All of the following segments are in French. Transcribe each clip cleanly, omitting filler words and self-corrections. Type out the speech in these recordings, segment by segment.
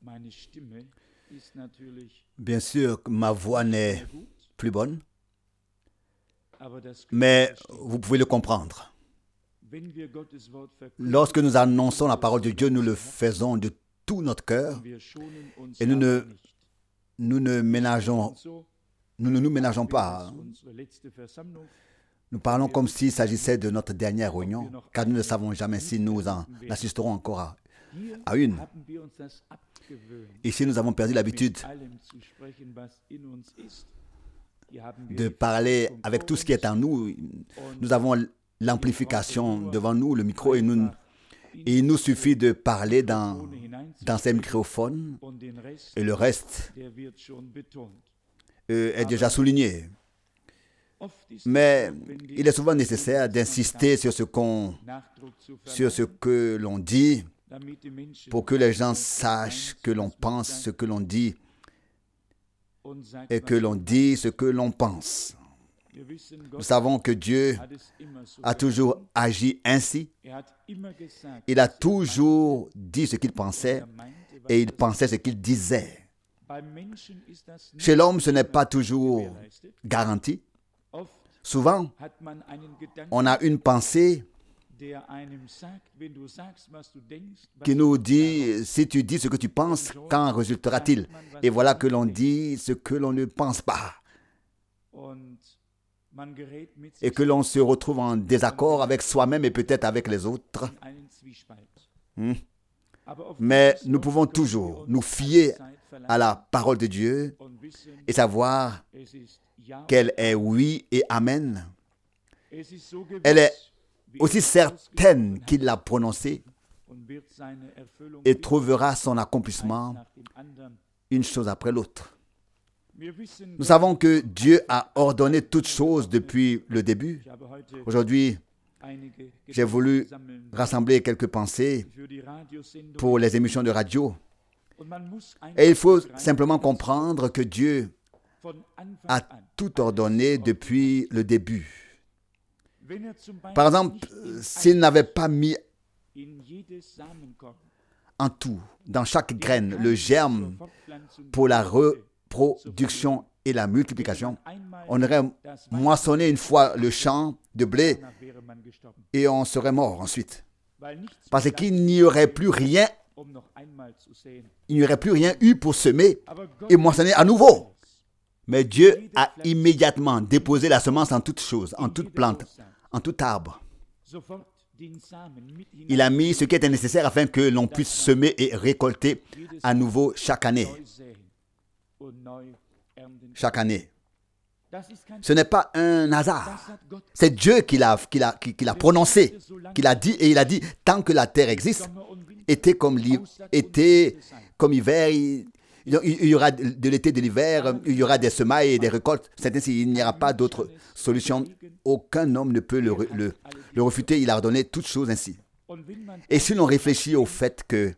Bien sûr, ma voix n'est plus bonne, mais vous pouvez le comprendre. Lorsque nous annonçons la parole de Dieu, nous le faisons de tout notre cœur et nous ne nous ménageons pas. Nous parlons comme s'il s'agissait de notre dernière réunion, car nous ne savons jamais si nous en assisterons encore à une. Ici, nous avons perdu l'habitude de parler avec tout ce qui est en nous. Nous avons l'amplification devant nous, le micro, et il nous suffit de parler dans ces microphones et le reste est déjà souligné. Mais il est souvent nécessaire d'insister sur ce que l'on dit pour que les gens sachent que l'on pense ce que l'on dit et que l'on dit ce que l'on pense. Nous savons que Dieu a toujours agi ainsi. Il a toujours dit ce qu'il pensait et il pensait ce qu'il disait. Chez l'homme, ce n'est pas toujours garanti. Souvent, on a une pensée qui nous dit, si tu dis ce que tu penses, qu'en résultera-t-il? Et voilà que l'on dit ce que l'on ne pense pas. Et que l'on se retrouve en désaccord avec soi-même et peut-être avec les autres. Mais nous pouvons toujours nous fier à la parole de Dieu et savoir qu'elle est oui et amen. Elle est aussi certaine qu'il l'a prononcée et trouvera son accomplissement une chose après l'autre. Nous savons que Dieu a ordonné toutes choses depuis le début. Aujourd'hui, j'ai voulu rassembler quelques pensées pour les émissions de radio. Et il faut simplement comprendre que Dieu a tout ordonné depuis le début. Par exemple, s'il n'avait pas mis en tout, dans chaque graine, le germe pour la reproduction et la multiplication, on aurait moissonné une fois le champ de blé et on serait mort ensuite. Parce qu'il n'y aurait plus rien, eu pour semer et moissonner à nouveau. Mais Dieu a immédiatement déposé la semence en toute chose, en toute plante, en tout arbre. Il a mis ce qui était nécessaire afin que l'on puisse semer et récolter à nouveau chaque année. Chaque année. Ce n'est pas un hasard. C'est Dieu qui l'a prononcé, qui l'a dit, et il a dit, tant que la terre existe, été comme hiver, il y aura de l'été, de l'hiver, il y aura des semailles et des récoltes. C'est ainsi, il n'y aura pas d'autre solution. Aucun homme ne peut le refuter. Il a ordonné toutes choses ainsi. Et si l'on réfléchit au fait que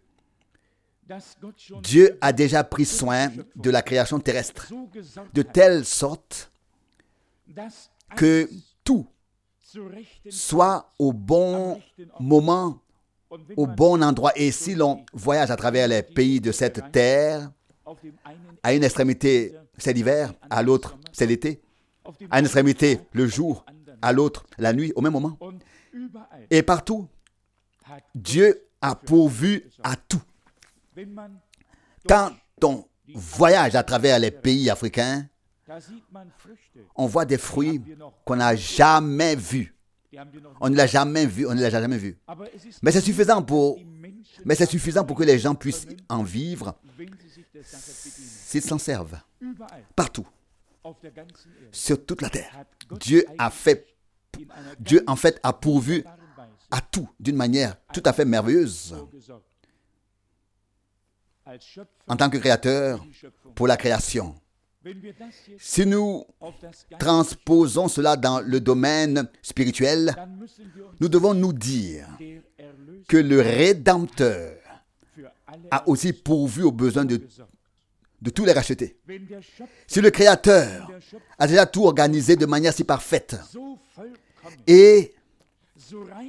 Dieu a déjà pris soin de la création terrestre, de telle sorte que tout soit au bon moment, au bon endroit. Et si l'on voyage à travers les pays de cette terre, à une extrémité, c'est l'hiver, à l'autre, c'est l'été. À une extrémité, le jour, à l'autre, la nuit, au même moment. Et partout, Dieu a pourvu à tout. Quand on voyage à travers les pays africains, on voit des fruits qu'on n'a jamais vus. On ne l'a jamais vu, Mais c'est suffisant pour que les gens puissent en vivre s'ils s'en servent. Partout. Sur toute la terre. Dieu en fait a pourvu à tout d'une manière tout à fait merveilleuse. En tant que créateur pour la création. Si nous transposons cela dans le domaine spirituel, nous devons nous dire que le Rédempteur a aussi pourvu aux besoins de tous les rachetés. Si le Créateur a déjà tout organisé de manière si parfaite et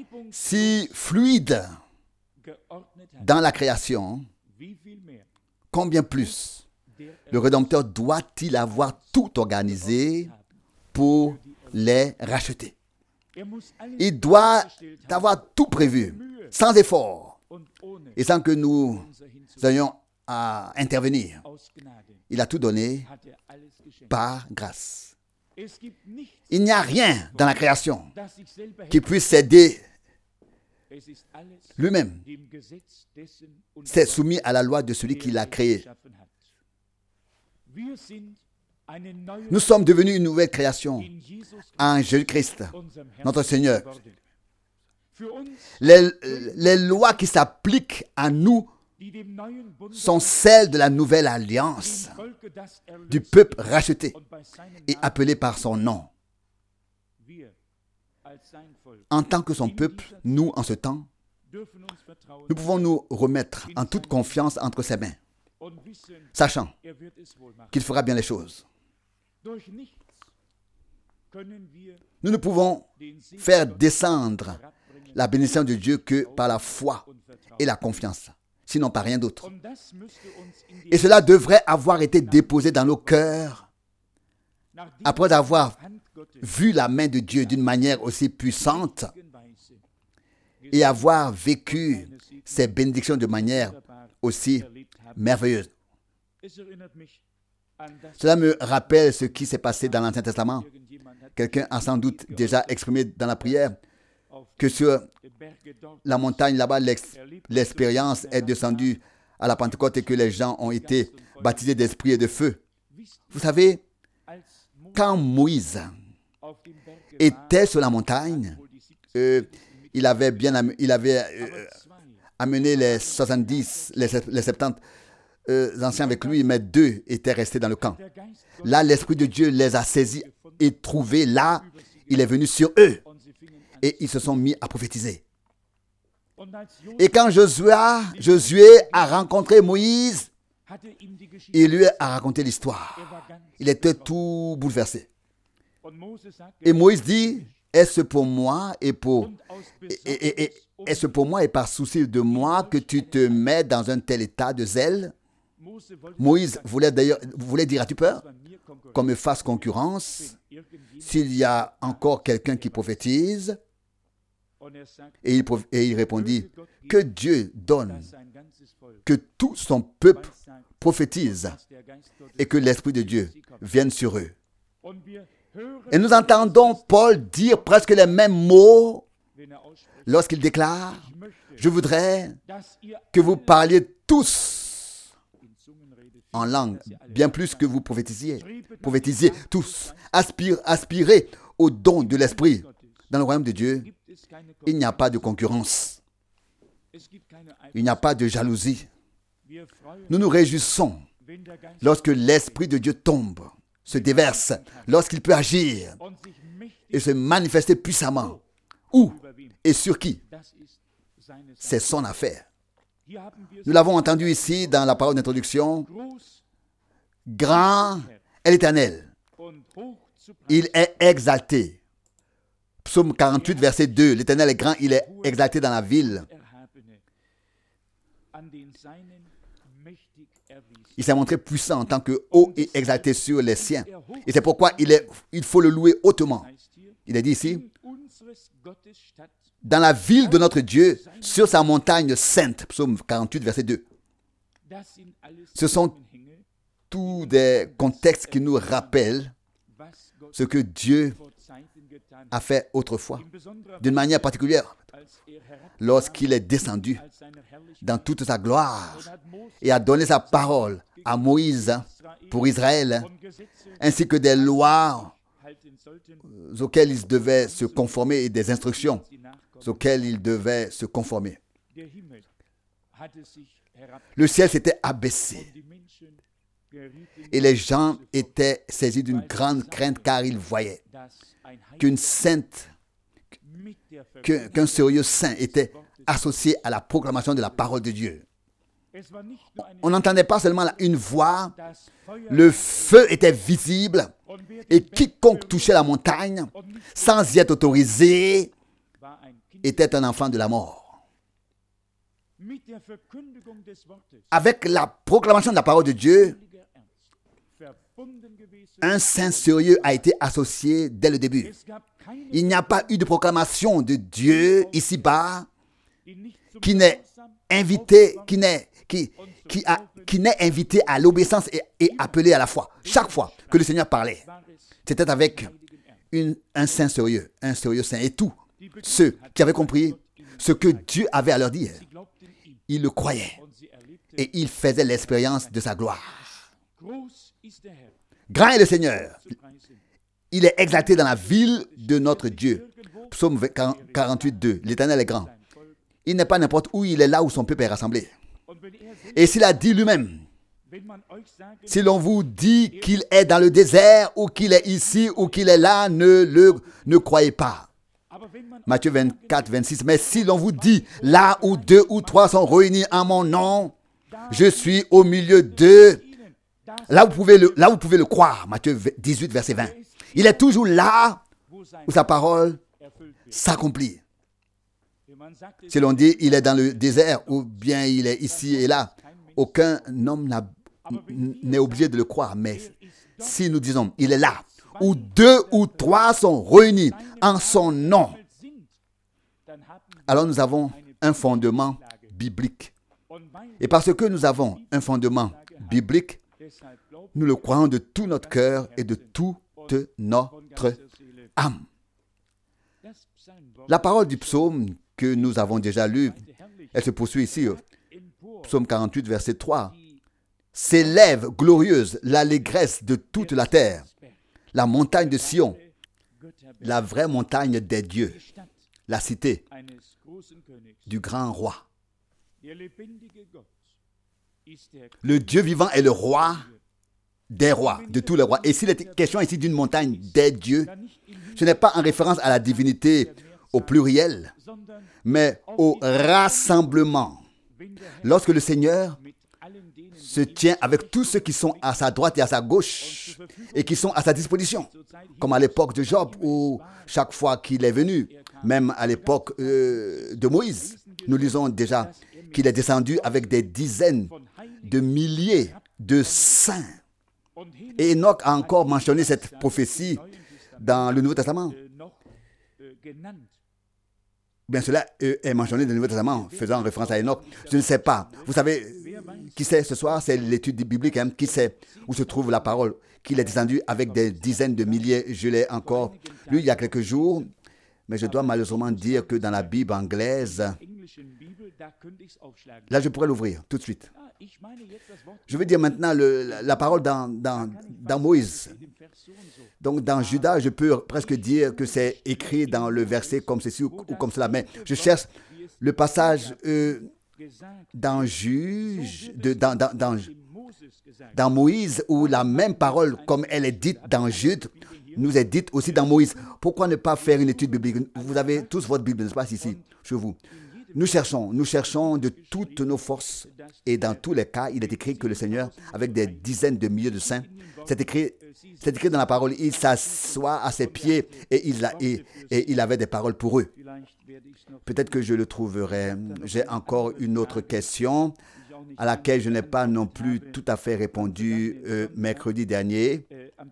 si fluide dans la création, combien plus le Rédempteur doit-il avoir tout organisé pour les racheter? Il doit avoir tout prévu, sans effort, et sans que nous ayons à intervenir. Il a tout donné par grâce. Il n'y a rien dans la création qui puisse s'aider lui-même. C'est soumis à la loi de celui qui l'a créé. Nous sommes devenus une nouvelle création en Jésus-Christ, notre Seigneur. Les lois qui s'appliquent à nous sont celles de la nouvelle alliance, du peuple racheté et appelé par son nom. En tant que son peuple, nous, en ce temps, nous pouvons nous remettre en toute confiance entre ses mains, sachant qu'il fera bien les choses. Nous ne pouvons faire descendre la bénédiction de Dieu que par la foi et la confiance, sinon par rien d'autre. Et cela devrait avoir été déposé dans nos cœurs après avoir vu la main de Dieu d'une manière aussi puissante et avoir vécu ces bénédictions de manière aussi merveilleuse. Cela me rappelle ce qui s'est passé dans l'Ancien Testament. Quelqu'un a sans doute déjà exprimé dans la prière que sur la montagne là-bas, l'expérience est descendue à la Pentecôte et que les gens ont été baptisés d'esprit et de feu. Vous savez, quand Moïse était sur la montagne, il avait amené les 70, les 70 anciens avec lui, mais 2 étaient restés dans le camp. Là, l'Esprit de Dieu les a saisis et trouvés. Là, il est venu sur eux et ils se sont mis à prophétiser. Et quand Josué a rencontré Moïse, il lui a raconté l'histoire. Il était tout bouleversé. Et Moïse dit, est-ce pour moi et par souci de moi que tu te mets dans un tel état de zèle? Moïse voulait dire, as-tu peur qu'on me fasse concurrence s'il y a encore quelqu'un qui prophétise? Et il répondit, que Dieu donne que tout son peuple prophétise et que l'Esprit de Dieu vienne sur eux. Et nous entendons Paul dire presque les mêmes mots lorsqu'il déclare, je voudrais que vous parliez tous en langue, bien plus que vous prophétisiez. Prophétisiez tous. Aspirez au don de l'Esprit. Dans le royaume de Dieu, il n'y a pas de concurrence. Il n'y a pas de jalousie. Nous nous réjouissons lorsque l'Esprit de Dieu tombe, se déverse, lorsqu'il peut agir et se manifester puissamment. Où et sur qui? C'est son affaire. Nous l'avons entendu ici dans la parole d'introduction. Grand est l'Éternel. Il est exalté. Psaume 48, verset 2. L'Éternel est grand, il est exalté dans la ville. Il s'est montré puissant en tant que haut et exalté sur les siens. Et c'est pourquoi il faut le louer hautement. Il est dit ici, dans la ville de notre Dieu, sur sa montagne sainte. Psaume 48, verset 2. Ce sont tous des contextes qui nous rappellent ce que Dieu a fait autrefois, d'une manière particulière, lorsqu'il est descendu dans toute sa gloire et a donné sa parole à Moïse pour Israël, ainsi que des lois auxquelles ils devaient se conformer et des instructions auxquelles ils devaient se conformer. Le ciel s'était abaissé et les gens étaient saisis d'une grande crainte car ils voyaient qu'un sérieux saint était associé à la proclamation de la parole de Dieu. On n'entendait pas seulement une voix, le feu était visible et quiconque touchait la montagne sans y être autorisé était un enfant de la mort. avec la proclamation de la parole de Dieu, un saint sérieux a été associé dès le début. Il n'y a pas eu de proclamation de Dieu ici-bas qui n'est invité, qui n'est invité à l'obéissance et appelé à la foi. Chaque fois que le Seigneur parlait, c'était avec un saint sérieux, un sérieux saint. Et tous ceux qui avaient compris ce que Dieu avait à leur dire, ils le croyaient et ils faisaient l'expérience de sa gloire. Grand est le Seigneur. Il est exalté dans la ville de notre Dieu. Psaume 48, 2. L'Éternel est grand. Il n'est pas n'importe où, il est là où son peuple est rassemblé. Et s'il a dit lui-même, si l'on vous dit qu'il est dans le désert ou qu'il est ici ou qu'il est là, ne croyez pas. Matthieu 24, 26. Mais si l'on vous dit, là où 2 ou 3 sont réunis en mon nom, je suis au milieu d'eux. Là, vous pouvez le croire. Matthieu 18, verset 20. Il est toujours là où sa parole s'accomplit. Si l'on dit il est dans le désert ou bien il est ici et là, aucun homme n'est obligé de le croire. Mais si nous disons il est là où 2 ou 3 sont réunis en son nom, alors nous avons un fondement biblique. Et parce que nous avons un fondement biblique, nous le croyons de tout notre cœur et de toute notre âme. La parole du psaume que nous avons déjà lu, elle se poursuit ici, psaume 48, verset 3. S'élève glorieuse l'allégresse de toute la terre, la montagne de Sion, la vraie montagne des dieux, la cité du grand roi. Le Dieu vivant est le roi des rois, de tous les rois. Et s'il est question ici d'une montagne des dieux, ce n'est pas en référence à la divinité au pluriel, mais au rassemblement. Lorsque le Seigneur se tient avec tous ceux qui sont à sa droite et à sa gauche et qui sont à sa disposition, comme à l'époque de Job où chaque fois qu'il est venu, même à l'époque de Moïse, nous lisons déjà qu'il est descendu avec des dizaines de milliers de saints. Et Enoch a encore mentionné cette prophétie dans le Nouveau Testament. Bien, cela est mentionné dans le Nouveau Testament, faisant référence à Enoch. Je ne sais pas. Vous savez qui c'est ce soir? C'est l'étude biblique. Qui sait où se trouve la parole? Qu'il est descendu avec des dizaines de milliers. Je l'ai encore lu il y a quelques jours. Mais je dois malheureusement dire que dans la Bible anglaise, là je pourrais l'ouvrir tout de suite. Je vais dire maintenant la parole dans Moïse. Donc dans Judas, je peux presque dire que c'est écrit dans le verset comme ceci ou comme cela. Mais je cherche le passage dans Juge, dans Moïse, où la même parole comme elle est dite dans Jude, nous est dite aussi dans Moïse. Pourquoi ne pas faire une étude biblique? Vous avez tous votre Bible, n'est-ce pas, ici, chez vous. Nous cherchons de toutes nos forces. Et dans tous les cas, il est écrit que le Seigneur, avec des dizaines de milliers de saints, c'est écrit dans la parole, il s'assoit à ses pieds et il avait des paroles pour eux. Peut-être que je le trouverai. J'ai encore une autre question à laquelle je n'ai pas non plus tout à fait répondu mercredi dernier.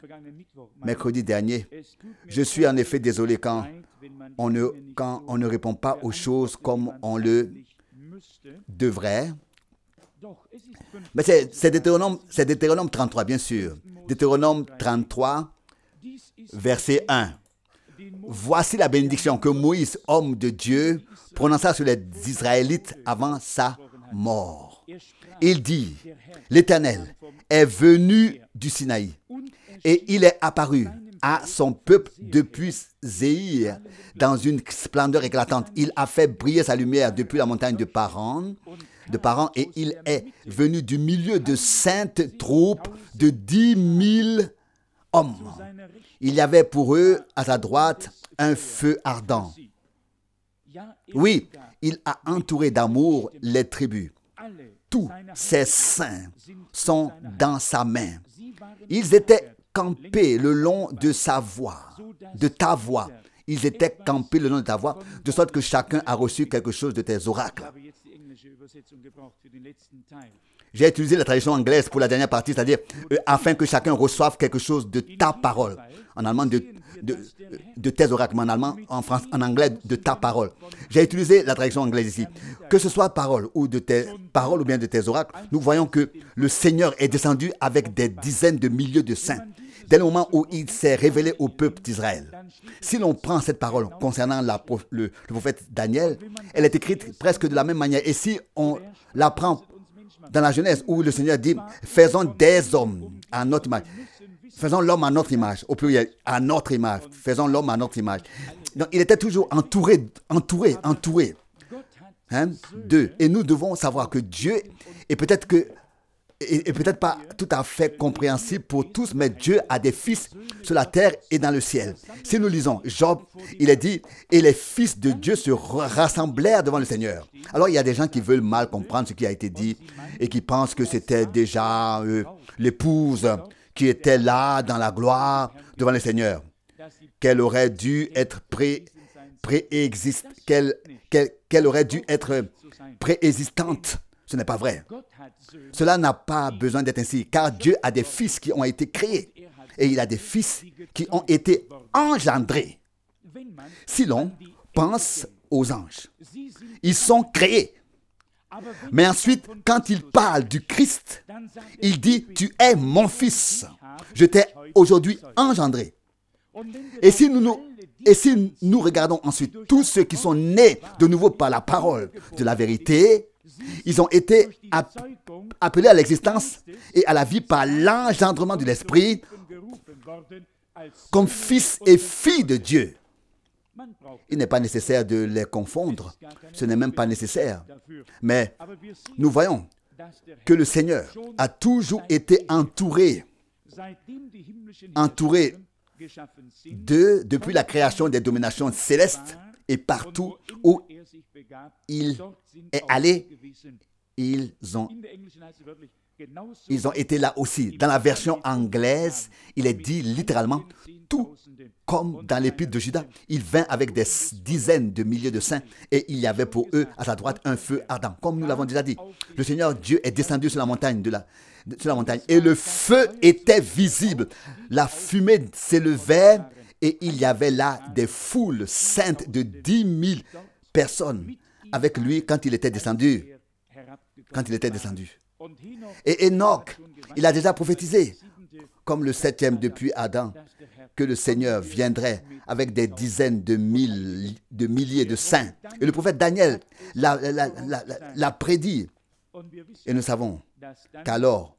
Je suis en effet désolé quand on ne répond pas aux choses comme on le devrait. Mais c'est Deutéronome 33, bien sûr. Deutéronome 33, verset 1. Voici la bénédiction que Moïse, homme de Dieu, prononça sur les Israélites avant sa mort. Il dit, l'Éternel est venu du Sinaï et il est apparu à son peuple depuis Zéhir dans une splendeur éclatante. Il a fait briller sa lumière depuis la montagne de Paran et il est venu du milieu de saintes troupes de 10 000 hommes. Il y avait pour eux à sa droite un feu ardent. Oui, il a entouré d'amour les tribus. Tous ses saints sont dans sa main. Ils étaient campés le long de sa voie, de ta voie. Ils étaient campés le long de ta voie, de sorte que chacun a reçu quelque chose de tes oracles. J'ai utilisé la traduction anglaise pour la dernière partie, c'est-à-dire afin que chacun reçoive quelque chose de ta parole. En allemand, de tes oracles, mais en allemand, en anglais, de ta parole. J'ai utilisé la traduction anglaise ici. Que ce soit parole ou de tes paroles ou bien de tes oracles, nous voyons que le Seigneur est descendu avec des dizaines de milliers de saints. Dès le moment où il s'est révélé au peuple d'Israël. Si l'on prend cette parole concernant le prophète Daniel, elle est écrite presque de la même manière. Et si on la prend dans la Genèse, où le Seigneur dit « Faisons des hommes à notre image ». Faisons l'homme à notre image, au pluriel, à notre image. Faisons l'homme à notre image. Donc, il était toujours entouré. D'eux. Et nous devons savoir que Dieu est peut-être pas tout à fait compréhensible pour tous, mais Dieu a des fils sur la terre et dans le ciel. Si nous lisons Job, il est dit, et les fils de Dieu se rassemblèrent devant le Seigneur. Alors il y a des gens qui veulent mal comprendre ce qui a été dit et qui pensent que c'était déjà l'épouse qui était là dans la gloire devant le Seigneur, qu'elle aurait dû être qu'elle aurait dû être préexistante. Ce n'est pas vrai. Cela n'a pas besoin d'être ainsi, car Dieu a des fils qui ont été créés et il a des fils qui ont été engendrés. Si l'on pense aux anges, ils sont créés. Mais ensuite, quand il parle du Christ, il dit « Tu es mon fils, je t'ai aujourd'hui engendré ». Et si nous regardons ensuite tous ceux qui sont nés de nouveau par la parole de la vérité, ils ont été appelés à l'existence et à la vie par l'engendrement de l'Esprit comme fils et filles de Dieu. Il n'est pas nécessaire de les confondre. Ce n'est même pas nécessaire. Mais nous voyons que le Seigneur a toujours été entouré d'eux depuis la création des dominations célestes et partout où il est allé, ils ont été là aussi. Dans la version anglaise, il est dit littéralement, tout comme dans l'épître de Judas, il vint avec des dizaines de milliers de saints et il y avait pour eux à sa droite un feu ardent. Comme nous l'avons déjà dit, le Seigneur Dieu est descendu sur la montagne, et le feu était visible. La fumée s'élevait et il y avait là des foules saintes de 10 000 personnes avec lui quand il était descendu. Et Enoch, il a déjà prophétisé, comme le 7e depuis Adam, que le Seigneur viendrait avec des dizaines de milliers de saints. Et le prophète Daniel l'a prédit. Et nous savons qu'alors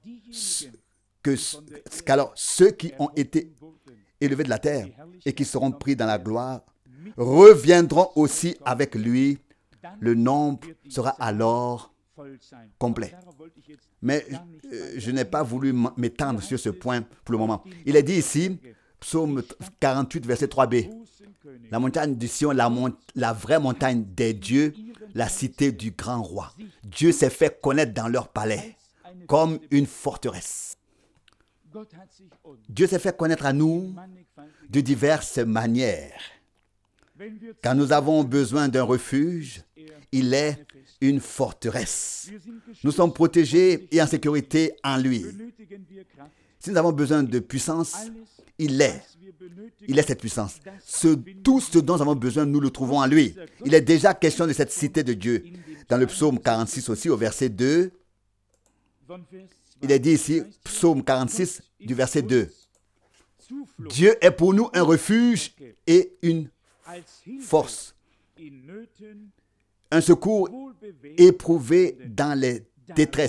ceux qui ont été élevés de la terre et qui seront pris dans la gloire reviendront aussi avec lui. Le nombre sera alors complet. Mais je n'ai pas voulu m'étendre sur ce point pour le moment. Il est dit ici, psaume 48, verset 3b, la montagne du Sion, la vraie montagne des dieux, la cité du grand roi. Dieu s'est fait connaître dans leur palais comme une forteresse. Dieu s'est fait connaître à nous de diverses manières. Quand nous avons besoin d'un refuge, il est une forteresse. Nous sommes protégés et en sécurité en lui. Si nous avons besoin de puissance, il est cette puissance. Tout ce dont nous avons besoin, nous le trouvons en lui. Il est déjà question de cette cité de Dieu. Dans le psaume 46 aussi, au verset 2, il est dit ici, psaume 46, du verset 2, « Dieu est pour nous un refuge et une force, un secours éprouvé dans les détresses. »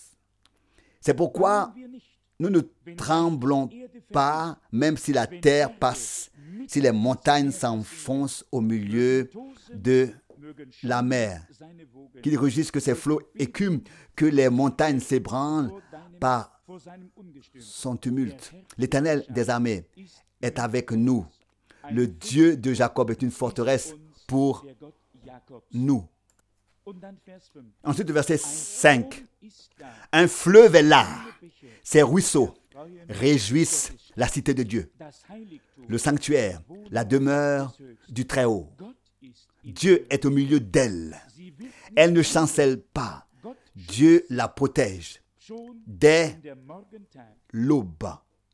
C'est pourquoi nous ne tremblons pas, même si la terre passe, si les montagnes s'enfoncent au milieu de la mer, qu'il rugisse, que ses flots écument, que les montagnes s'ébranlent par son tumulte. L'Éternel des armées est avec nous. Le Dieu de Jacob est une forteresse pour nous. Ensuite, verset 5. Un fleuve est là. Ses ruisseaux réjouissent la cité de Dieu, le sanctuaire, la demeure du Très-Haut. Dieu est au milieu d'elle. Elle ne chancelle pas. Dieu la protège dès l'aube.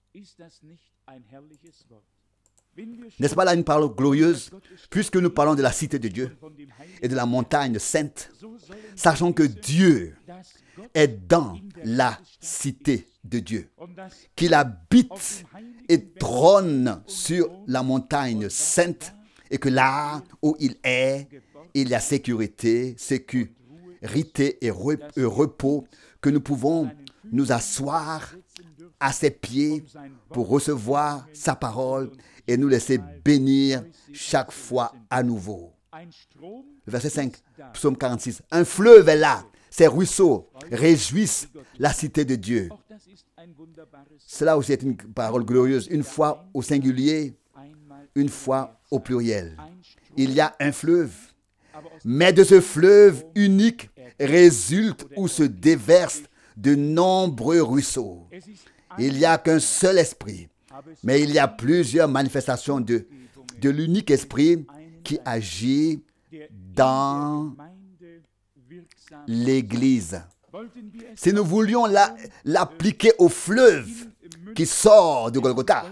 N'est-ce pas là une parole glorieuse? Puisque nous parlons de la cité de Dieu et de la montagne sainte, sachons que Dieu est dans la cité de Dieu, qu'il habite et trône sur la montagne sainte, et que là où il y a sécurité et repos, que nous pouvons nous asseoir à ses pieds pour recevoir sa parole et nous laisser bénir chaque fois à nouveau. Le verset 5, psaume 46. Un fleuve est là, ses ruisseaux réjouissent la cité de Dieu. Cela aussi est une parole glorieuse, une fois au singulier, une fois au pluriel. Il y a un fleuve, mais de ce fleuve unique résulte ou se déversent de nombreux ruisseaux. Il n'y a qu'un seul esprit, mais il y a plusieurs manifestations de l'unique esprit qui agit dans l'Église. Si nous voulions l'appliquer au fleuve qui sort de Golgotha,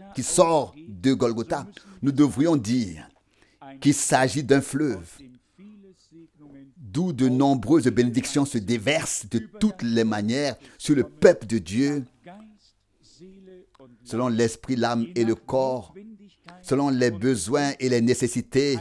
nous devrions dire qu'il s'agit d'un fleuve d'où de nombreuses bénédictions se déversent de toutes les manières sur le peuple de Dieu, selon l'esprit, l'âme et le corps, selon les besoins et les nécessités.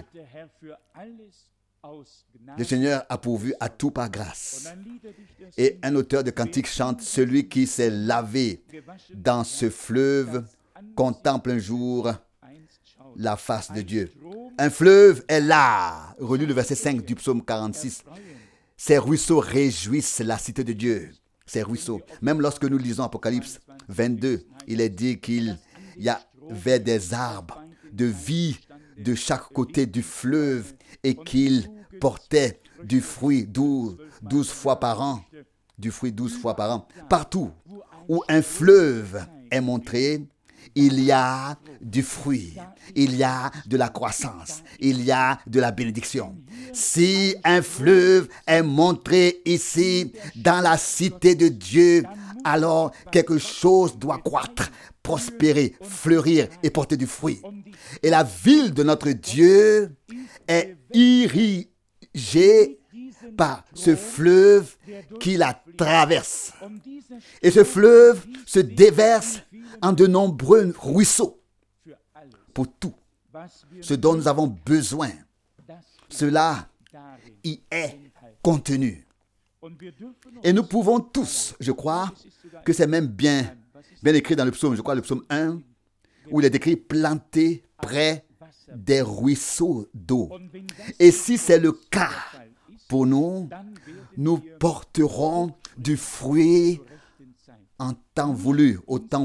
Le Seigneur a pourvu à tout par grâce. Et un auteur de cantique chante: celui qui s'est lavé dans ce fleuve contemple un jour la face de Dieu. Un fleuve est là. Relis le verset 5 du psaume 46. Ces ruisseaux réjouissent la cité de Dieu. Ces ruisseaux. Même lorsque nous lisons Apocalypse 22, il est dit qu'il y avait des arbres de vie de chaque côté du fleuve et qu'ils portaient du fruit 12 fois par an. Du fruit 12 fois par an. Partout où un fleuve est montré, il y a du fruit, il y a de la croissance, il y a de la bénédiction. Si un fleuve est montré ici dans la cité de Dieu, alors quelque chose doit croître, prospérer, fleurir et porter du fruit. Et la ville de notre Dieu est irriguée par ce fleuve qui la traverse. Et ce fleuve se déverse en de nombreux ruisseaux pour tout ce dont nous avons besoin. Cela y est contenu. Et nous pouvons tous, je crois, que c'est même bien écrit dans le psaume, je crois le psaume 1, où il est écrit planté près des ruisseaux d'eau. Et si c'est le cas pour nous, nous porterons du fruit en temps voulu, au temps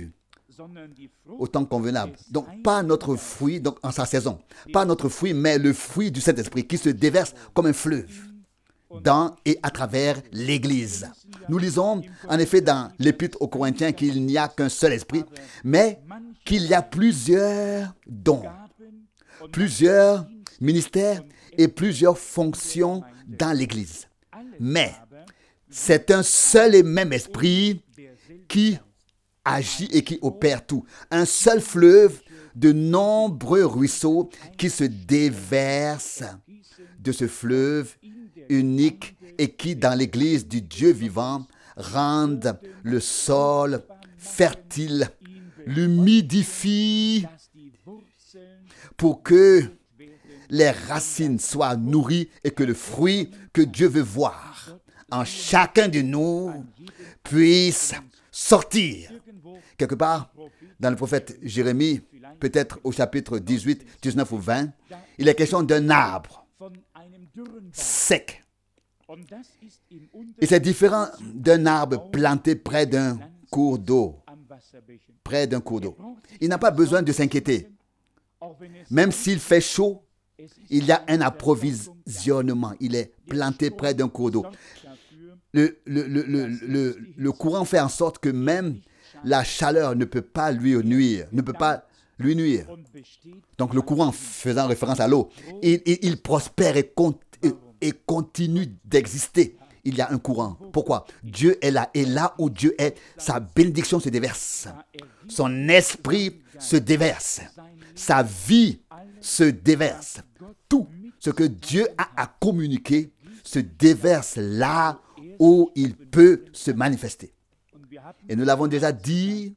convenable. Donc, pas notre fruit donc en sa saison. Pas notre fruit, mais le fruit du Saint-Esprit qui se déverse comme un fleuve dans et à travers l'Église. Nous lisons en effet dans l'Épître aux Corinthiens qu'il n'y a qu'un seul esprit, mais qu'il y a plusieurs dons, plusieurs ministères et plusieurs fonctions dans l'Église. Mais c'est un seul et même esprit qui agit et qui opère tout. Un seul fleuve, de nombreux ruisseaux qui se déversent de ce fleuve unique et qui, dans l'Église du Dieu vivant, rendent le sol fertile, l'humidifient pour que les racines soient nourries et que le fruit que Dieu veut voir en chacun de nous puisse sortir. Quelque part, dans le prophète Jérémie, peut-être au chapitre 18, 19 ou 20, il est question d'un arbre sec. Et c'est différent d'un arbre planté près d'un cours d'eau. Près d'un cours d'eau. Il n'a pas besoin de s'inquiéter. Même s'il fait chaud, il y a un approvisionnement. Il est planté près d'un cours d'eau. Le courant fait en sorte que même la chaleur ne peut pas lui nuire. Donc le courant faisant référence à l'eau, il prospère et et continue d'exister. Il y a un courant. Pourquoi? Dieu est là. Et là où Dieu est, sa bénédiction se déverse. Son esprit se déverse. Sa vie se déverse. Tout ce que Dieu a à communiquer se déverse là où il peut se manifester. Et nous l'avons déjà dit,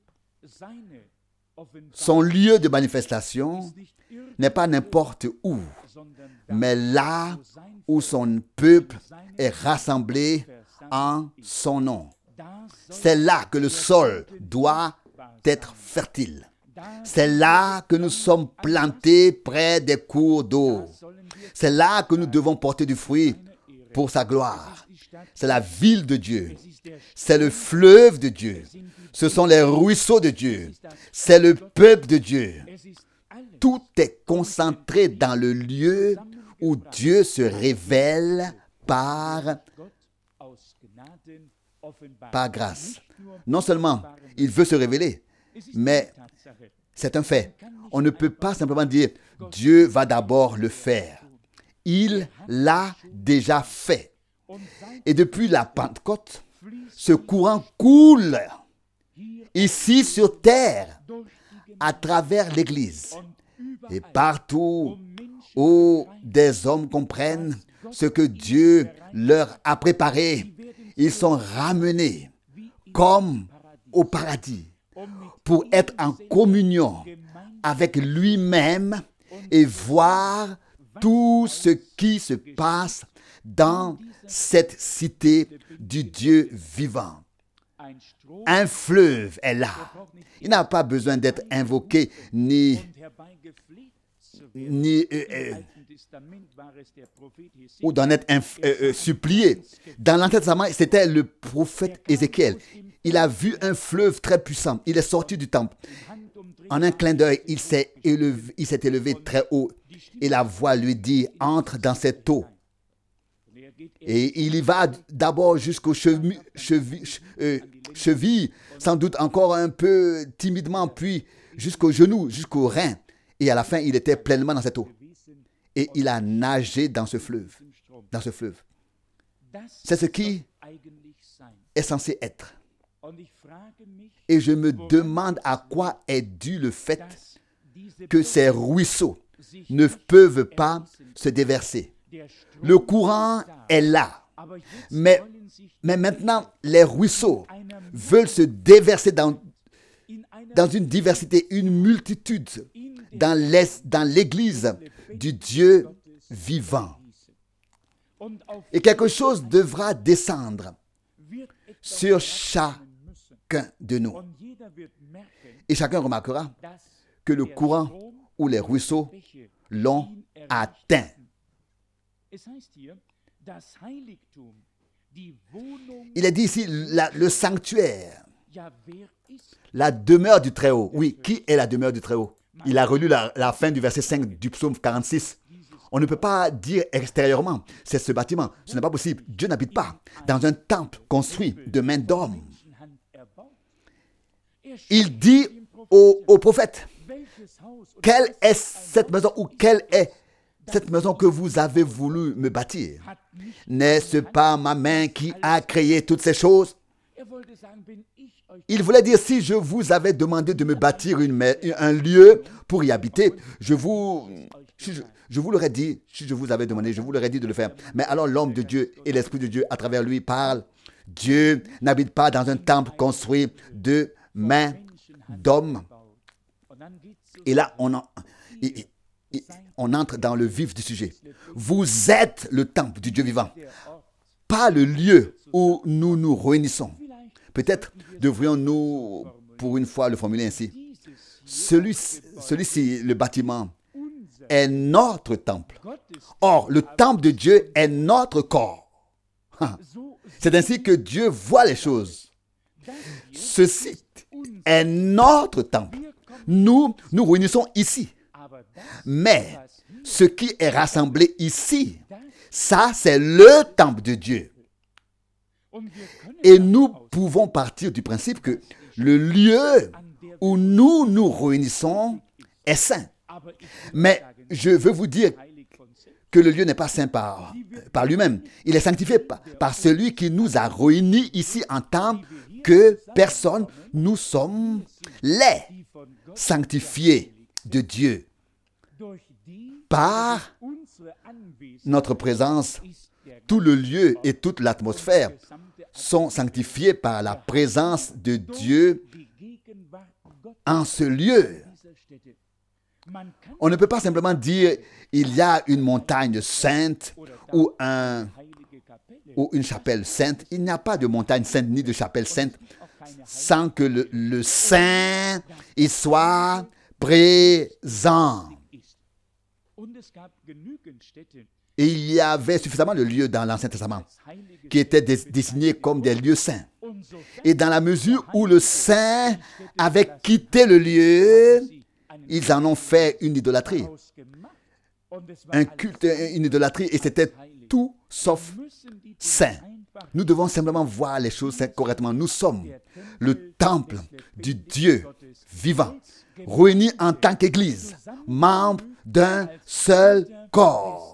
son lieu de manifestation n'est pas n'importe où, mais là où son peuple est rassemblé en son nom. C'est là que le sol doit être fertile. C'est là que nous sommes plantés près des cours d'eau. C'est là que nous devons porter du fruit pour sa gloire. C'est la ville de Dieu. C'est le fleuve de Dieu. Ce sont les ruisseaux de Dieu. C'est le peuple de Dieu. Tout est concentré dans le lieu où Dieu se révèle par grâce. Non seulement il veut se révéler, mais c'est un fait. On ne peut pas simplement dire Dieu va d'abord le faire. Il l'a déjà fait. Et depuis la Pentecôte, ce courant coule ici sur terre à travers l'Église. Et partout où des hommes comprennent ce que Dieu leur a préparé, ils sont ramenés comme au paradis pour être en communion avec lui-même et voir tout ce qui se passe dans cette cité du Dieu vivant. Un fleuve est là. Il n'a pas besoin d'être invoqué ou d'en être supplié. Dans l'Ancien Testament, c'était le prophète Ézéchiel. Il a vu un fleuve très puissant. Il est sorti du temple. En un clin d'œil, il s'est élevé très haut. Et la voix lui dit, entre dans cette eau. Et il y va d'abord jusqu'aux chevilles, sans doute encore un peu timidement, puis jusqu'aux genoux, jusqu'aux reins. Et à la fin, il était pleinement dans cette eau. Et il a nagé dans ce fleuve. C'est ce qui est censé être. Et je me demande à quoi est dû le fait que ces ruisseaux ne peuvent pas se déverser. Le courant est là. Mais maintenant, les ruisseaux veulent se déverser dans une diversité, une multitude, dans l'Église du Dieu vivant. Et quelque chose devra descendre sur chacun de nous. Et chacun remarquera que le courant ou les ruisseaux l'ont atteint. Il est dit ici le sanctuaire, la demeure du Très-Haut. Oui, qui est la demeure du Très-Haut? Il a relu la fin du verset 5 du psaume 46. On ne peut pas dire extérieurement, c'est ce bâtiment. Ce n'est pas possible. Dieu n'habite pas dans un temple construit de main d'homme. Il dit au prophète, quelle est cette maison ou quelle est cette maison que vous avez voulu me bâtir? N'est-ce pas ma main qui a créé toutes ces choses? Il voulait dire, si je vous avais demandé de me bâtir un lieu pour y habiter, je vous l'aurais dit, si je vous avais demandé, je vous l'aurais dit de le faire. Mais alors l'homme de Dieu et l'Esprit de Dieu à travers lui parlent. Dieu n'habite pas dans un temple construit de mains d'hommes. Et là, on entre dans le vif du sujet. Vous êtes le temple du Dieu vivant, pas le lieu où nous nous réunissons. Peut-être devrions-nous, pour une fois, le formuler ainsi. Celui-ci, le bâtiment, est notre temple. Or, le temple de Dieu est notre corps. C'est ainsi que Dieu voit les choses. Ce site est notre temple. Nous nous réunissons ici. Mais ce qui est rassemblé ici, ça, c'est le temple de Dieu. Et nous pouvons partir du principe que le lieu où nous nous réunissons est saint. Mais je veux vous dire que le lieu n'est pas saint par lui-même. Il est sanctifié par celui qui nous a réunis ici en tant que personne. Nous sommes les sanctifiés de Dieu. Par notre présence, tout le lieu et toute l'atmosphère sont sanctifiés par la présence de Dieu en ce lieu. On ne peut pas simplement dire il y a une montagne sainte ou une chapelle sainte. Il n'y a pas de montagne sainte ni de chapelle sainte sans que le saint y soit présent. Et il y avait suffisamment de lieux dans l'Ancien Testament qui étaient désignés comme des lieux saints. Et dans la mesure où le saint avait quitté le lieu, ils en ont fait une idolâtrie. Un culte, une idolâtrie, et c'était tout sauf saint. Nous devons simplement voir les choses correctement. Nous sommes le temple du Dieu vivant, réunis en tant qu'Église, membres d'un seul corps.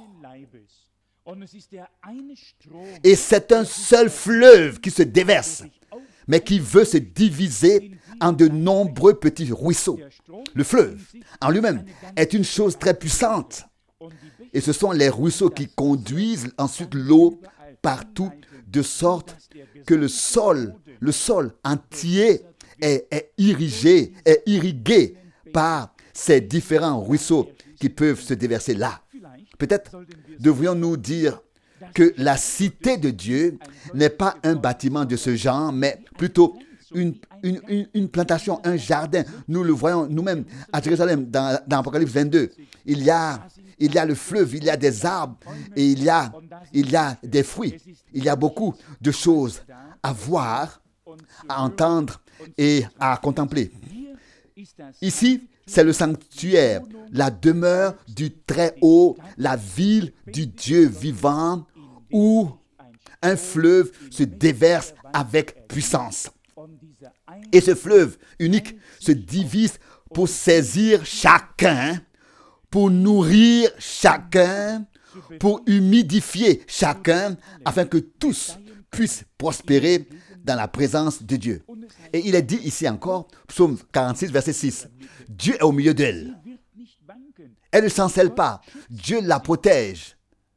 Et c'est un seul fleuve qui se déverse, mais qui veut se diviser en de nombreux petits ruisseaux. Le fleuve, en lui-même, est une chose très puissante. Et ce sont les ruisseaux qui conduisent ensuite l'eau partout, de sorte que le sol entier est irrigué par ces différents ruisseaux qui peuvent se déverser là. Peut-être devrions-nous dire que la cité de Dieu n'est pas un bâtiment de ce genre, mais plutôt une plantation, un jardin. Nous le voyons nous-mêmes à Jérusalem, dans Apocalypse 22. Il y a le fleuve, il y a des arbres, et il y a des fruits. Il y a beaucoup de choses à voir, à entendre et à contempler. Ici, c'est le sanctuaire, la demeure du Très-Haut, la ville du Dieu vivant, où un fleuve se déverse avec puissance. Et ce fleuve unique se divise pour saisir chacun, pour nourrir chacun, pour humidifier chacun, afin que tous puissent prospérer dans la présence de Dieu. Et il est dit ici encore, psaume 46, verset 6, Dieu est au milieu d'elle. Elle ne chancelle pas. Dieu la protège.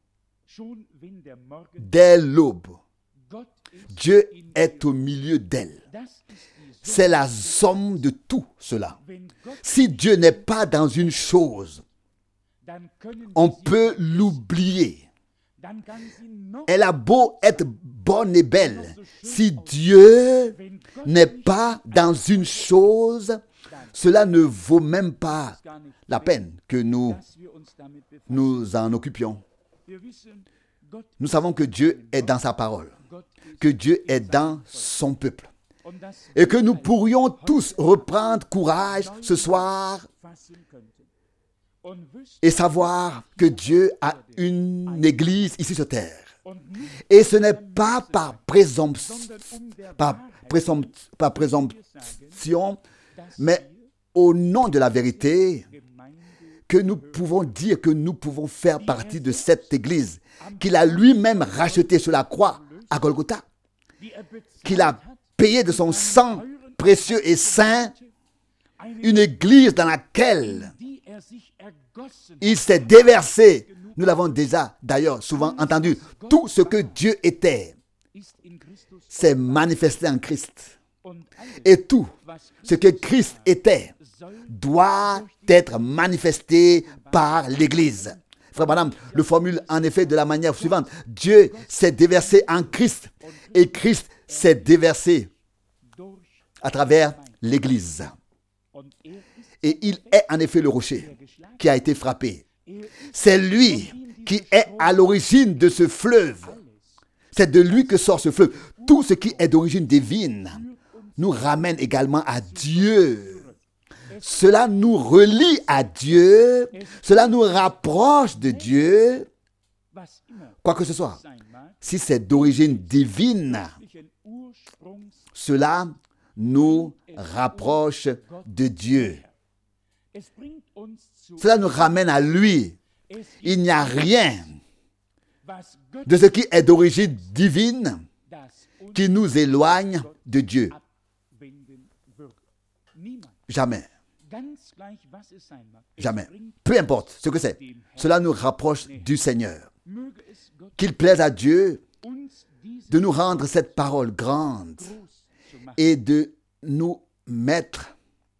Dès l'aube, Dieu est au milieu d'elle. C'est la somme de tout cela. Si Dieu n'est pas dans une chose, on peut l'oublier. Elle a beau être bonne et belle. Si Dieu n'est pas dans une chose, cela ne vaut même pas la peine que nous en occupions. Nous savons que Dieu est dans sa parole, que Dieu est dans son peuple, et que nous pourrions tous reprendre courage ce soir et savoir que Dieu a une église ici sur terre. Et ce n'est pas par présomption, mais au nom de la vérité, que nous pouvons dire que nous pouvons faire partie de cette église qu'il a lui-même rachetée sur la croix à Golgotha, qu'il a payé de son sang précieux et saint, une église dans laquelle il s'est déversé. Nous l'avons déjà d'ailleurs souvent entendu. Tout ce que Dieu était s'est manifesté en Christ. Et tout ce que Christ était doit être manifesté par l'Église. Frère Branham le formule en effet de la manière suivante. Dieu s'est déversé en Christ et Christ s'est déversé à travers l'Église. Et il est en effet le rocher qui a été frappé. C'est lui qui est à l'origine de ce fleuve. C'est de lui que sort ce fleuve. Tout ce qui est d'origine divine nous ramène également à Dieu. Cela nous relie à Dieu. Cela nous rapproche de Dieu. Quoi que ce soit, si c'est d'origine divine, cela nous rapproche de Dieu. Cela nous ramène à lui. Il n'y a rien de ce qui est d'origine divine qui nous éloigne de Dieu. Jamais. Jamais. Peu importe ce que c'est. Cela nous rapproche du Seigneur. Qu'il plaise à Dieu de nous rendre cette parole grande et de nous mettre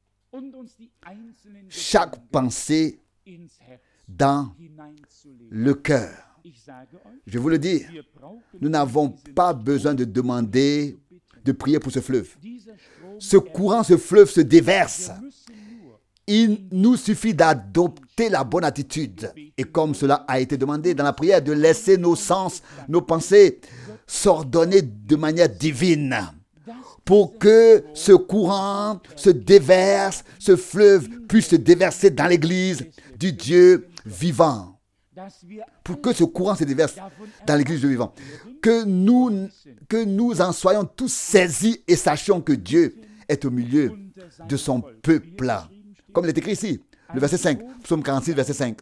chaque pensée dans le cœur. Je vous le dis, nous n'avons pas besoin de demander, de prier pour ce fleuve. Ce courant, ce fleuve se déverse. Il nous suffit d'adopter la bonne attitude. Et comme cela a été demandé dans la prière, de laisser nos sens, nos pensées s'ordonner de manière divine pour que ce courant se déverse, ce fleuve puisse se déverser dans l'Église du Dieu vivant. Pour que ce courant se déverse dans l'Église du Dieu vivant. Que nous en soyons tous saisis et sachions que Dieu est au milieu de son peuple. Comme il est écrit ici, le verset 5, psaume 46, verset 5.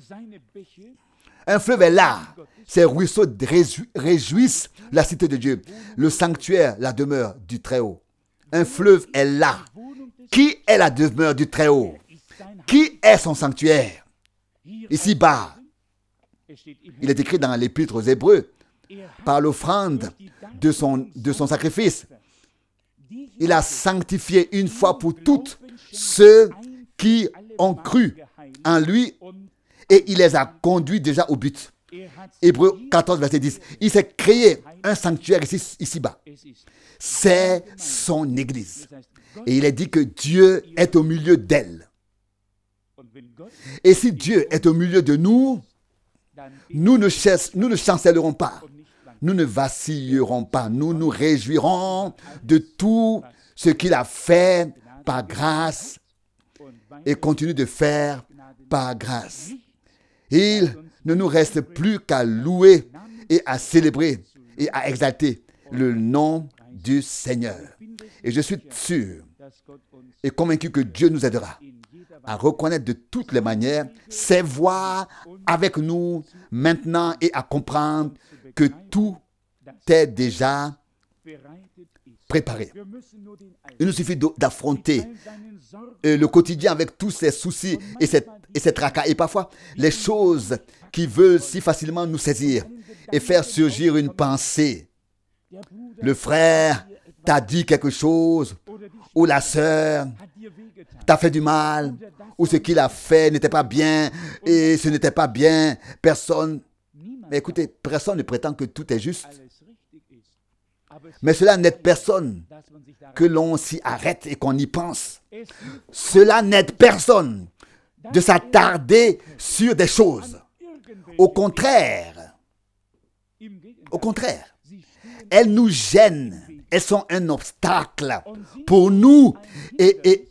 Un fleuve est là. Ses ruisseaux réjouissent la cité de Dieu. Le sanctuaire, la demeure du Très-Haut. Un fleuve est là. Qui est la demeure du Très-Haut? Qui est son sanctuaire? Ici-bas, il est écrit dans l'Épître aux Hébreux, par l'offrande de son sacrifice, il a sanctifié une fois pour toutes ceux qui ont cru en lui et il les a conduits déjà au but. Hébreux 14, verset 10. Il s'est créé un sanctuaire ici-bas. C'est son Église. Et il est dit que Dieu est au milieu d'elle. Et si Dieu est au milieu de nous, nous ne chancellerons pas. Nous ne vacillerons pas. Nous nous réjouirons de tout ce qu'il a fait par grâce et continue de faire par grâce. Il ne nous reste plus qu'à louer et à célébrer et à exalter le nom du Seigneur. Et je suis sûr et convaincu que Dieu nous aidera à reconnaître de toutes les manières ses voies avec nous maintenant et à comprendre que tout est déjà préparé. Il nous suffit d'affronter le quotidien avec tous ses soucis et ses tracas. Et parfois, les choses qui veulent si facilement nous saisir et faire surgir une pensée. Le frère t'a dit quelque chose, ou la sœur t'a fait du mal, ou ce qu'il a fait n'était pas bien, et ce n'était pas bien. Mais écoutez, personne ne prétend que tout est juste. Mais cela n'aide personne que l'on s'y arrête et qu'on y pense. Cela n'aide personne de s'attarder sur des choses. Au contraire, elles nous gênent. Elles sont un obstacle pour nous. Et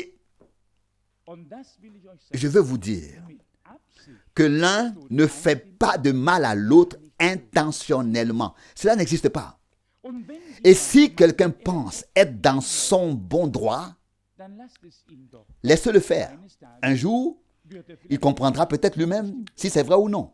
je veux vous dire que l'un ne fait pas de mal à l'autre intentionnellement. Cela n'existe pas. Et si quelqu'un pense être dans son bon droit, laisse-le faire. Un jour, il comprendra peut-être lui-même si c'est vrai ou non.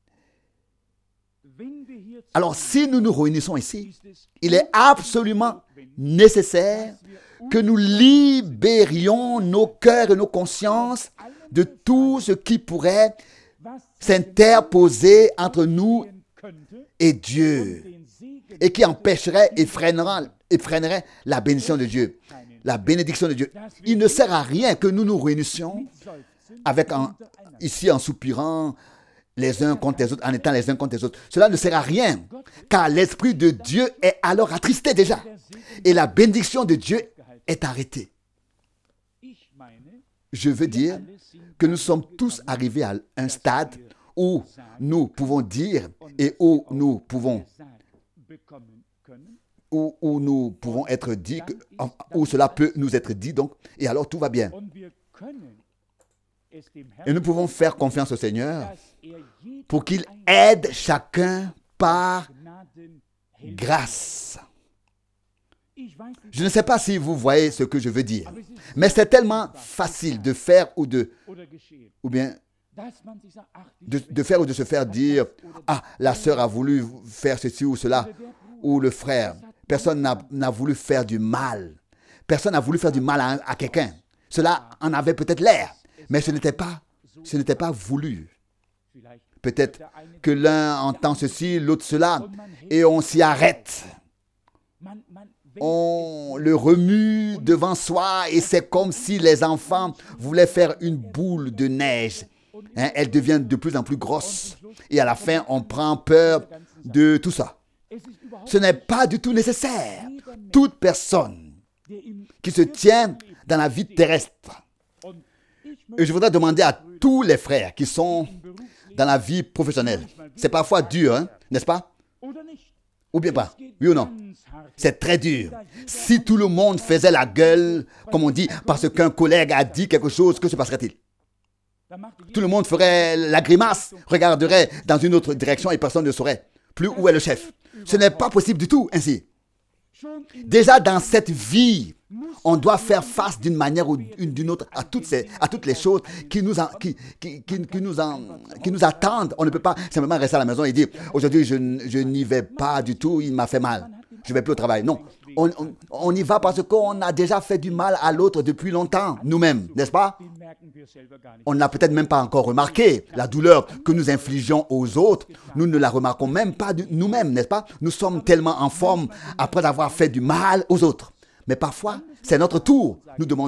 Alors, si nous nous réunissons ici, il est absolument nécessaire que nous libérions nos cœurs et nos consciences de tout ce qui pourrait s'interposer entre nous et Dieu et qui empêcherait et freinerait la bénédiction de Dieu. La bénédiction de Dieu. Il ne sert à rien que nous nous réunissions ici en soupirant les uns contre les autres, en étant les uns contre les autres. Cela ne sert à rien, car l'Esprit de Dieu est alors attristé déjà. Et la bénédiction de Dieu est arrêtée. Je veux dire que nous sommes tous arrivés à un stade où nous pouvons dire et où nous pouvons être dit, où cela peut nous être dit, donc, et alors tout va bien. Et nous pouvons faire confiance au Seigneur pour qu'il aide chacun par grâce. Je ne sais pas si vous voyez ce que je veux dire, mais c'est tellement facile de faire ou bien de faire ou de se faire dire, ah, la sœur a voulu faire ceci ou cela, ou le frère. Personne n'a voulu faire du mal. Personne n'a voulu faire du mal à quelqu'un. Cela en avait peut-être l'air, mais ce n'était pas voulu. Peut-être que l'un entend ceci, l'autre cela, et on s'y arrête. On le remue devant soi et c'est comme si les enfants voulaient faire une boule de neige. Elle devient de plus en plus grosse et à la fin, on prend peur de tout ça. Ce n'est pas du tout nécessaire. Toute personne qui se tient dans la vie terrestre, et je voudrais demander à tous les frères qui sont dans la vie professionnelle, c'est parfois dur, hein, n'est-ce pas? Ou bien pas? Oui ou non? C'est très dur. Si tout le monde faisait la gueule, comme on dit, parce qu'un collègue a dit quelque chose, que se passerait-il? Tout le monde ferait la grimace, regarderait dans une autre direction et personne ne saurait plus où est le chef. Ce n'est pas possible du tout ainsi. Déjà dans cette vie, on doit faire face d'une manière ou d'une autre à toutes les choses qui nous attendent. On ne peut pas simplement rester à la maison et dire aujourd'hui je n'y vais pas du tout, il m'a fait mal, je ne vais plus au travail. Non, on y va parce qu'on a déjà fait du mal à l'autre depuis longtemps, nous-mêmes, n'est-ce pas? On n'a peut-être même pas encore remarqué la douleur que nous infligeons aux autres. Nous ne la remarquons même pas nous-mêmes, n'est-ce pas? Nous sommes tellement en forme après avoir fait du mal aux autres. Mais parfois, c'est notre tour. Nous devons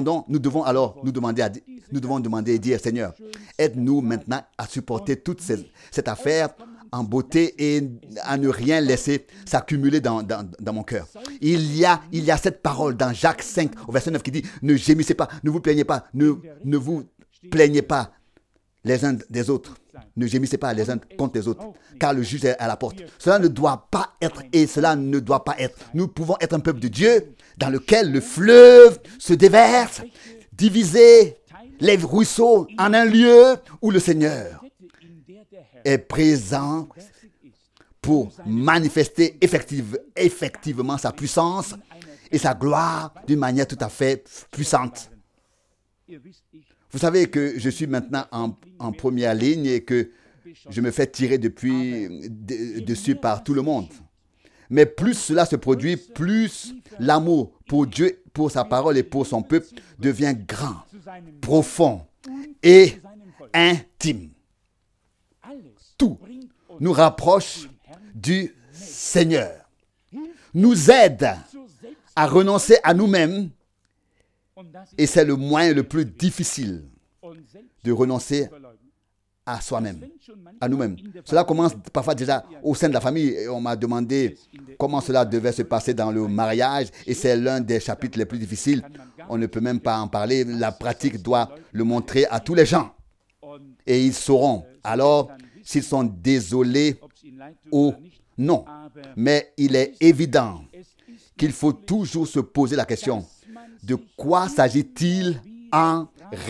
demander et dire, Seigneur, aide-nous maintenant à supporter toute cette affaire en beauté et à ne rien laisser s'accumuler dans mon cœur. Il y a cette parole dans Jacques 5 au verset 9 qui dit, ne gémissez pas, ne vous plaignez pas, ne vous plaignez pas les uns des autres. Ne gémissez pas les uns contre les autres, car le juge est à la porte. Cela ne doit pas être et cela ne doit pas être. Nous pouvons être un peuple de Dieu dans lequel le fleuve se déverse, diviser les ruisseaux en un lieu où le Seigneur est présent pour manifester effectivement sa puissance et sa gloire d'une manière tout à fait puissante. Vous savez que je suis maintenant en première ligne et que je me fais tirer dessus par tout le monde. Mais plus cela se produit, plus l'amour pour Dieu, pour sa parole et pour son peuple devient grand, profond et intime. Tout nous rapproche du Seigneur, nous aide à renoncer à nous-mêmes et c'est le moyen le plus difficile de renoncer à soi-même, à nous-mêmes. Cela commence parfois déjà au sein de la famille. Et on m'a demandé comment cela devait se passer dans le mariage et c'est l'un des chapitres les plus difficiles. On ne peut même pas en parler. La pratique doit le montrer à tous les gens et ils sauront alors s'ils sont désolés ou non. Mais il est évident qu'il faut toujours se poser la question, de quoi s'agit-il en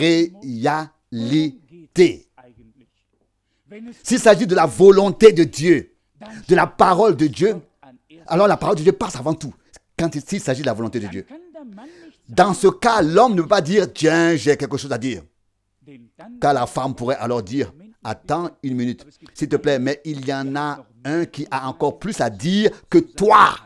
réalité? S'il s'agit de la volonté de Dieu, de la parole de Dieu, alors la parole de Dieu passe avant tout. Quand il s'agit de la volonté de Dieu. Dans ce cas, l'homme ne peut pas dire, tiens, j'ai quelque chose à dire. Car la femme pourrait alors dire, attends une minute, s'il te plaît, mais il y en a un qui a encore plus à dire que toi.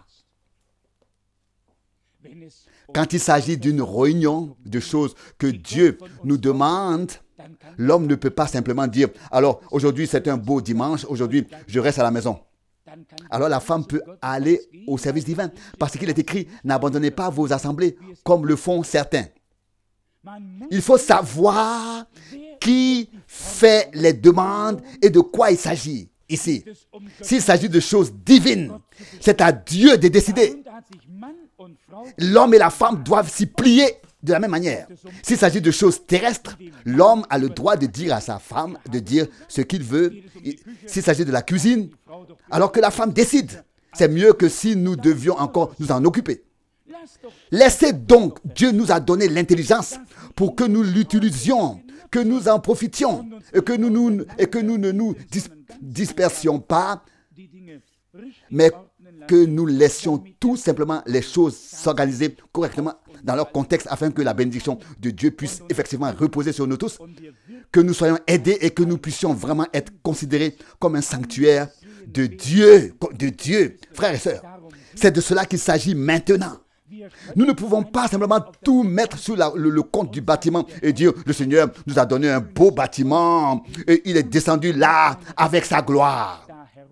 Quand il s'agit d'une réunion de choses que Dieu nous demande, l'homme ne peut pas simplement dire, alors aujourd'hui c'est un beau dimanche, aujourd'hui je reste à la maison. Alors la femme peut aller au service divin parce qu'il est écrit, n'abandonnez pas vos assemblées comme le font certains. Il faut savoir qui fait les demandes et de quoi il s'agit ici. S'il s'agit de choses divines, c'est à Dieu de décider. L'homme et la femme doivent s'y plier de la même manière. S'il s'agit de choses terrestres, l'homme a le droit de dire à sa femme, de dire ce qu'il veut. S'il s'agit de la cuisine, alors que la femme décide. C'est mieux que si nous devions encore nous en occuper. Laissez donc, Dieu nous a donné l'intelligence pour que nous l'utilisions, que nous en profitions et que nous ne nous dispersions pas, mais que nous laissions tout simplement les choses s'organiser correctement dans leur contexte afin que la bénédiction de Dieu puisse effectivement reposer sur nous tous, que nous soyons aidés et que nous puissions vraiment être considérés comme un sanctuaire de Dieu. Frères et sœurs, c'est de cela qu'il s'agit maintenant. Nous ne pouvons pas simplement tout mettre sur le compte du bâtiment et dire le Seigneur nous a donné un beau bâtiment et il est descendu là avec sa gloire.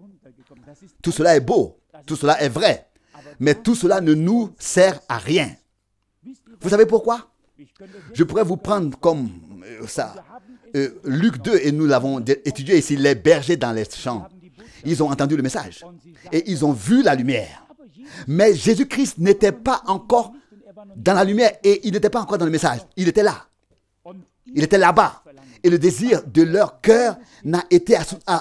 Tout cela est beau, tout cela est vrai, mais tout cela ne nous sert à rien. Vous savez pourquoi? Je pourrais vous prendre comme ça. Luc 2, et nous l'avons étudié ici, les bergers dans les champs. Ils ont entendu le message et ils ont vu la lumière. Mais Jésus-Christ n'était pas encore dans la lumière et il n'était pas encore dans le message. Il était là. Il était là-bas. Et le désir de leur cœur n'a été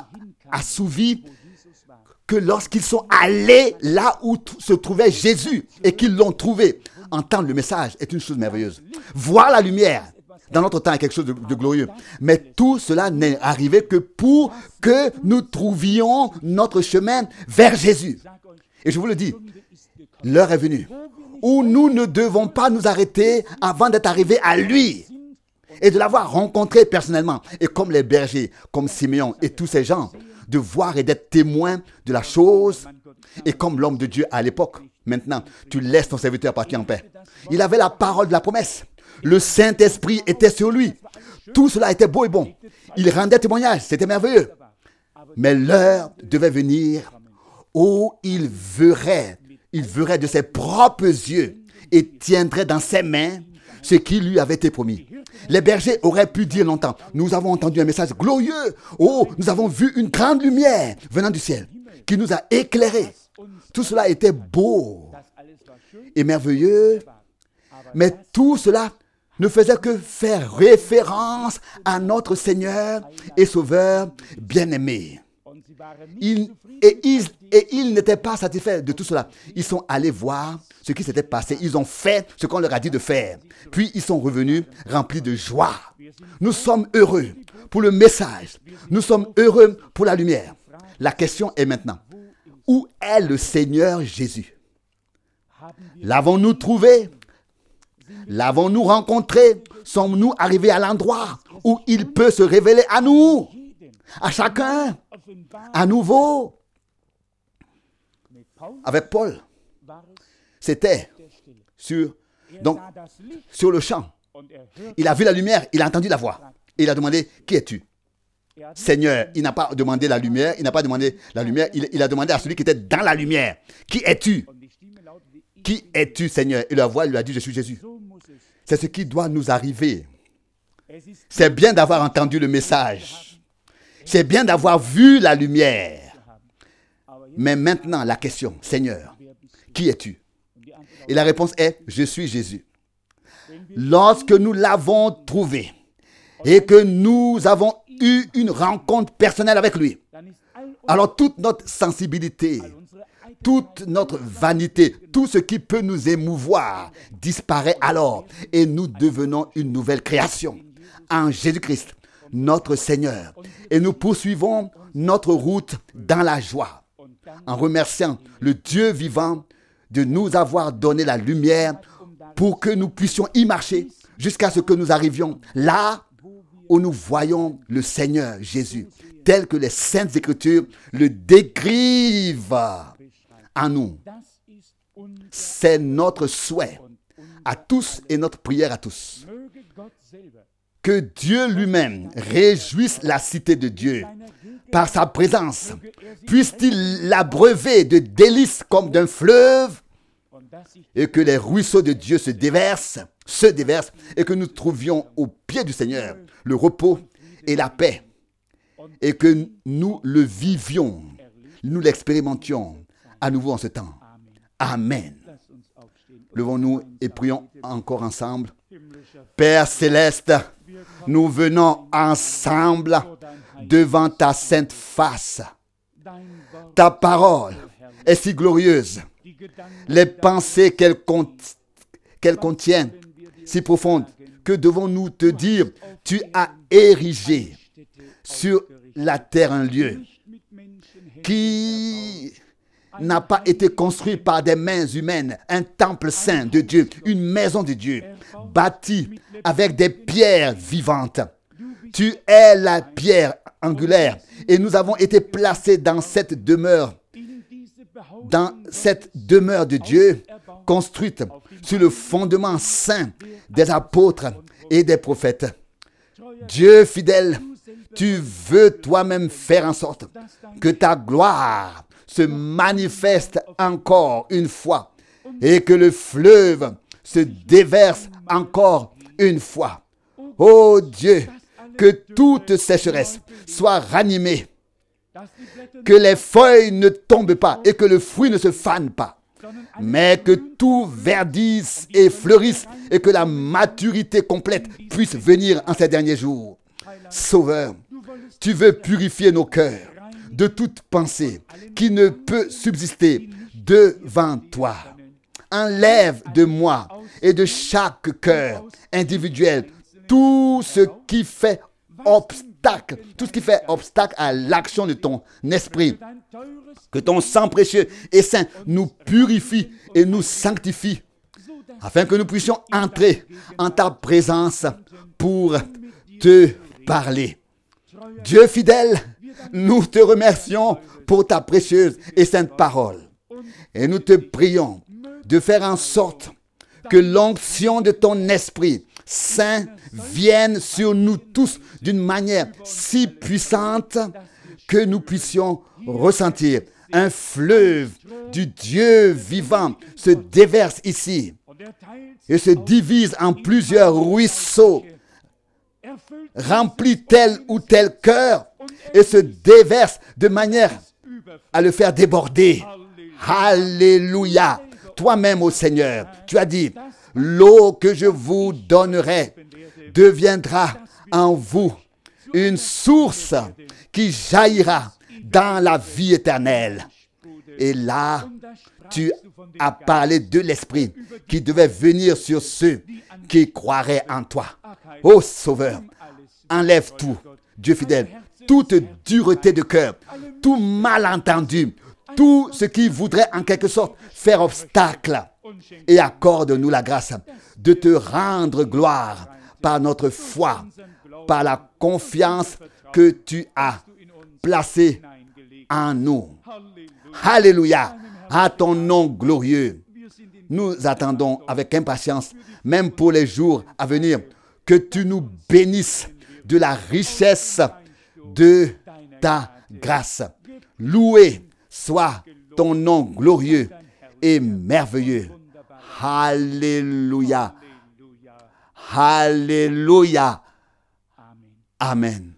assouvi que lorsqu'ils sont allés là où se trouvait Jésus et qu'ils l'ont trouvé. Entendre le message est une chose merveilleuse. Voir la lumière dans notre temps est quelque chose de glorieux. Mais tout cela n'est arrivé que pour que nous trouvions notre chemin vers Jésus. Et je vous le dis, l'heure est venue où nous ne devons pas nous arrêter avant d'être arrivés à lui et de l'avoir rencontré personnellement. Et comme les bergers, comme Simeon et tous ces gens, de voir et d'être témoins de la chose. Et comme l'homme de Dieu à l'époque, maintenant, tu laisses ton serviteur partir en paix. Il avait la parole de la promesse. Le Saint-Esprit était sur lui. Tout cela était beau et bon. Il rendait témoignage, c'était merveilleux. Mais l'heure devait venir où il verrait de ses propres yeux et tiendrait dans ses mains ce qui lui avait été promis. Les bergers auraient pu dire longtemps, nous avons entendu un message glorieux. Oh, nous avons vu une grande lumière venant du ciel qui nous a éclairés. Tout cela était beau et merveilleux, mais tout cela ne faisait que faire référence à notre Seigneur et Sauveur bien-aimé. Ils n'étaient pas satisfaits de tout cela. Ils sont allés voir ce qui s'était passé. Ils ont fait ce qu'on leur a dit de faire. Puis ils sont revenus remplis de joie. Nous sommes heureux pour le message. Nous sommes heureux pour la lumière. La question est maintenant, où est le Seigneur Jésus? L'avons-nous trouvé? L'avons-nous rencontré? Sommes-nous arrivés à l'endroit où il peut se révéler à nous? À chacun? À nouveau? Avec Paul, c'était sur le champ. Il a vu la lumière, il a entendu la voix. Et il a demandé, qui es-tu? Seigneur, il n'a pas demandé la lumière, il a demandé à celui qui était dans la lumière, qui es-tu? Qui es-tu, Seigneur? Et la voix lui a dit, je suis Jésus. C'est ce qui doit nous arriver. C'est bien d'avoir entendu le message. C'est bien d'avoir vu la lumière. Mais maintenant, la question, Seigneur, qui es-tu? Et la réponse est, je suis Jésus. Lorsque nous l'avons trouvé et que nous avons eu une rencontre personnelle avec lui, alors toute notre sensibilité, toute notre vanité, tout ce qui peut nous émouvoir disparaît alors et nous devenons une nouvelle création en Jésus-Christ, notre Seigneur. Et nous poursuivons notre route dans la joie en remerciant le Dieu vivant de nous avoir donné la lumière pour que nous puissions y marcher jusqu'à ce que nous arrivions là où nous voyons le Seigneur Jésus, tel que les Saintes Écritures le décrivent en nous. C'est notre souhait à tous et notre prière à tous. Que Dieu lui-même réjouisse la cité de Dieu par sa présence. Puisse-t-il l'abreuver de délices comme d'un fleuve et que les ruisseaux de Dieu se déversent et que nous trouvions au pied du Seigneur le repos et la paix et que nous le vivions, nous l'expérimentions à nouveau en ce temps. Amen. Levons-nous et prions encore ensemble. Père céleste, nous venons ensemble devant ta sainte face. Ta parole est si glorieuse. Les pensées qu'elle contient, si profondes. Que devons-nous te dire? Tu as érigé sur la terre un lieu qui n'a pas été construit par des mains humaines, un temple saint de Dieu, une maison de Dieu, bâtie avec des pierres vivantes. Tu es la pierre angulaire et nous avons été placés dans cette demeure de Dieu, construite sur le fondement saint des apôtres et des prophètes. Dieu fidèle, tu veux toi-même faire en sorte que ta gloire se manifeste encore une fois et que le fleuve se déverse encore une fois. Oh Dieu, que toute sécheresse soit ranimée, que les feuilles ne tombent pas et que le fruit ne se fane pas, mais que tout verdisse et fleurisse et que la maturité complète puisse venir en ces derniers jours. Sauveur, tu veux purifier nos cœurs de toute pensée qui ne peut subsister devant toi. Enlève de moi et de chaque cœur individuel tout ce qui fait obstacle, à l'action de ton esprit. Que ton sang précieux et saint nous purifie et nous sanctifie, afin que nous puissions entrer en ta présence pour te parler. Dieu fidèle, nous te remercions pour ta précieuse et sainte parole. Et nous te prions de faire en sorte que l'onction de ton esprit saint vienne sur nous tous d'une manière si puissante que nous puissions ressentir un fleuve du Dieu vivant se déverse ici et se divise en plusieurs ruisseaux, remplit tel ou tel cœur et se déverse de manière à le faire déborder. Alléluia. Toi-même, ô Seigneur, tu as dit, l'eau que je vous donnerai deviendra en vous une source qui jaillira dans la vie éternelle. Et là, tu as parlé de l'Esprit qui devait venir sur ceux qui croiraient en toi. Ô Sauveur, enlève tout, Dieu fidèle, toute dureté de cœur, tout malentendu, tout ce qui voudrait en quelque sorte faire obstacle, et accorde-nous la grâce de te rendre gloire par notre foi, par la confiance que tu as placée en nous. Alléluia, à ton nom glorieux. Nous attendons avec impatience, même pour les jours à venir, que tu nous bénisses de la richesse de ta grâce. Loué soit ton nom glorieux et merveilleux. Alléluia. Alléluia. Amen.